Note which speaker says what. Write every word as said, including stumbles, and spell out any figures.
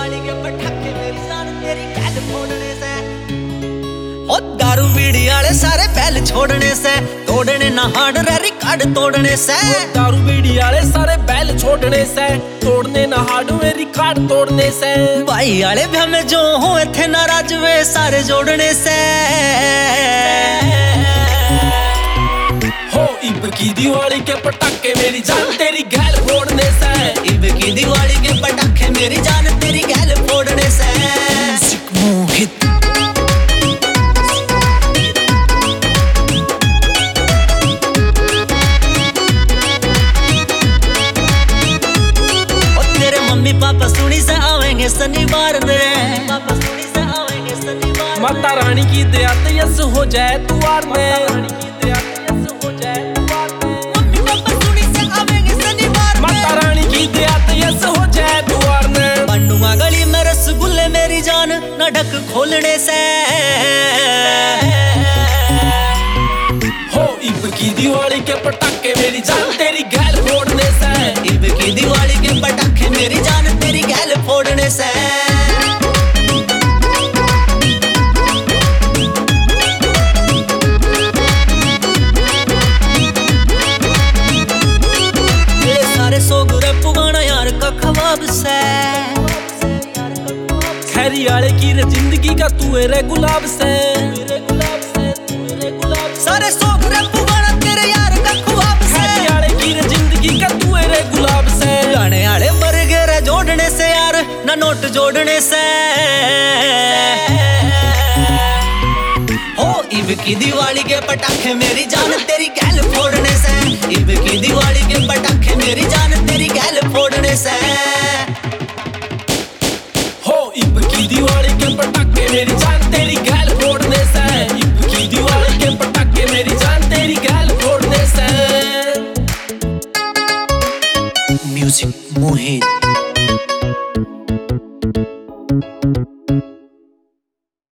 Speaker 1: दिवाली के पटाखे मेरी जान तेरी गैल फोड़ने से। ओ दारू बीड़ी वाले सारे बैल छोड़ने से, तोड़ने ना हार्ड रिकॉर्ड तोड़ने से।
Speaker 2: दारू बीड़ी वाले सारे बैल छोड़ने से, तोड़ने ना हार्ड रिकॉर्ड तोड़ने से।
Speaker 1: भाई वाले भी हमें जो हुए थे नाराज वे सारे जोड़ने से।
Speaker 2: हो ईब की दिवाली के पटाखे मेरी जान तेरी गैल फोड़ने से।
Speaker 1: ईब की दिवाली के पटाखे मेरी जान तेरी गैल फोड़ने से। मोहित पापा सुनी से आवेंगे शनिवार में, पापा सुनी से आवेंगे शनिवार।
Speaker 2: माता रानी की दया से यस हो जाए द्वार में, की दया से यस हो जाए द्वार में।
Speaker 1: मम्मी पापा सुनी से आवेंगे शनिवार।
Speaker 2: माता रानी की दया से यस हो जाए द्वार में।
Speaker 1: बंडूंगा गली में रसगुल्ले मेरी जान न ढक खोलने से।
Speaker 2: हो ईब की दिवाली के पटाखे मेरी जान तेरी गैल फोड़ने से।
Speaker 1: ईब की दिवाली के पटाखे मेरी जान तेरी गैल फोड़ने से। मेरे सारे सोगुरे पुगाना यार का ख्वाब से।
Speaker 2: खैरी वाले की रे जिंदगी का तू रे गुलाब से।
Speaker 1: सारे सोगुरे पुगाना तेरे यार का ख्वाब से।
Speaker 2: खैरी वाले की रे जिंदगी का तू रे गुलाब से।
Speaker 1: गाने वाले मर गए रे जोड़ने से यार ना नोट जोड़ने से। हो ईब की दिवाली के पटाखे मेरी जान तेरी गैल फोड़ने से। ईब की दिवाली के पटाखे मेरी जान तेरी गैल फोड़ने से।
Speaker 2: हो ईब की दिवाली के पटाखे मेरी जान तेरी गैल फोड़ने से। ईब की दिवाली के पटाखे मेरी जान तेरी गैल फोड़ने से।
Speaker 1: म्यूजिक मोहित।